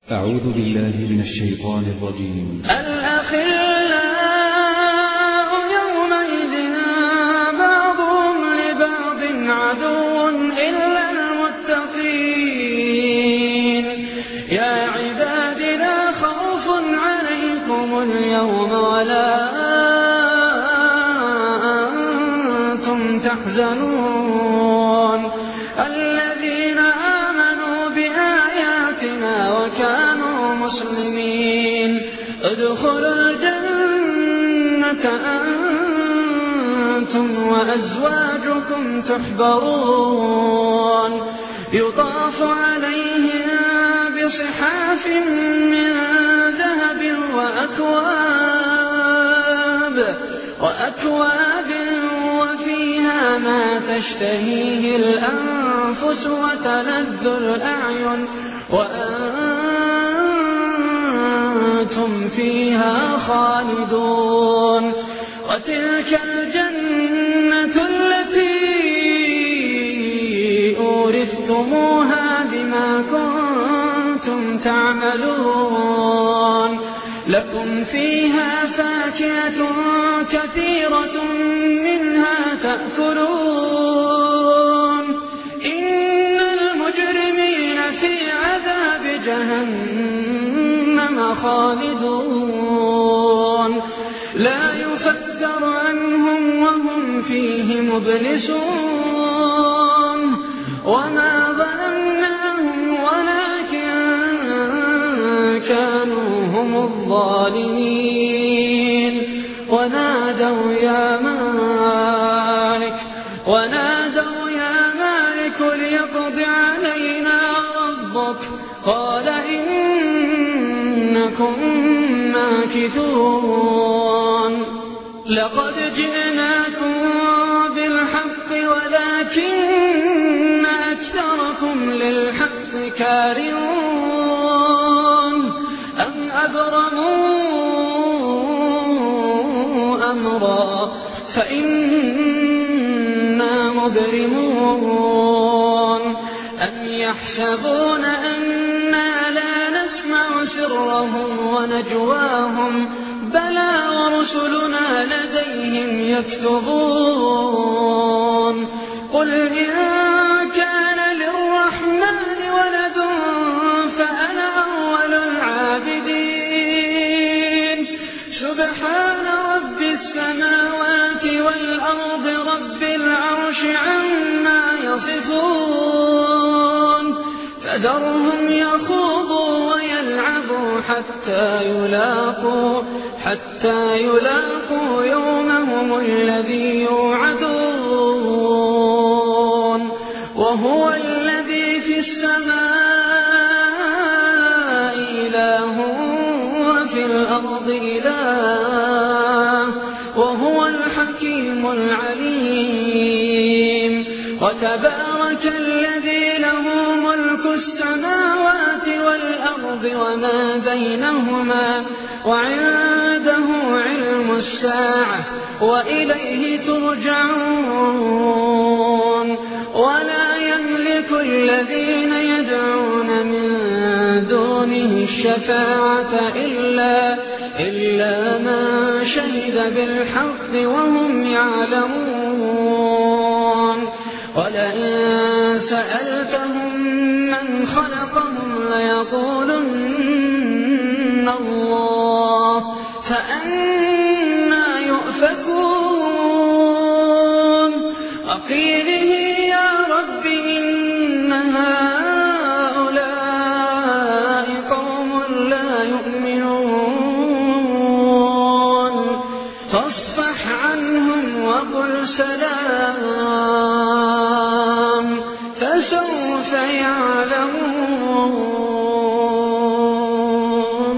أعوذ بالله من الشيطان الرجيم. الأخلاء يومئذ بعضهم لبعض عدو إلا المتقين. يا عباد لا خوف عليكم اليوم ولا أنتم تحزنون الذين آمنوا بآياتنا وكانوا مسلمين ادخلوا الجنة أنتم وأزواجكم تحبرون يطاف عليهم بصحاف من ذهب وأكواب وفيها ما تشتهيه الأنفس وتلذ الأعين وأنتم فيها خالدون. وتلك الجنة التي أورثتموها بما كنتم تعملون لكم فيها فاكهة كثيرة منها تأكلون إن المجرمين في عذاب جهنم خالدون لا يفتر عنهم وهم فيه مبلسون. وما ظلمناهم ولكن كانوا هم الظالمين. ونادوا يا مالك ليقض علينا ربك قال إنكم ماكثون. لقد جئناكم بالحق ولكن أكثركم للحق كارهون أم أبرموا أمرا فإنا مبرمون. أم يحسبون أنا لا نسمع سرهم ونجواهم بلى ورسلنا لديهم يكتبون. قل إن كان للرحمن ولد فأنا أول العابدين. سبحان رب السماوات والأرض رب العرش عما يصفون. فذرهم يخوضوا ويلعبوا حتى يلاقوا يومهم الذي يوعدون. وهو الذي في السماء إله وفي الأرض إله وهو الحكيم العليم. وتبارك الذي له ملك السماوات والأرض وما بينهما وعنده علم الساعة وإليه ترجعون. ولا يملك الذين يدعون من دونه الشفاعة إلا من شهد بالحق وهم يعلمون. ولئن سألتهم من خلقهم ليقولن الله فأنى يؤفكون. وقيله يا رب إن هؤلاء قوم لا يؤمنون فاصفح عنهم وقل سلام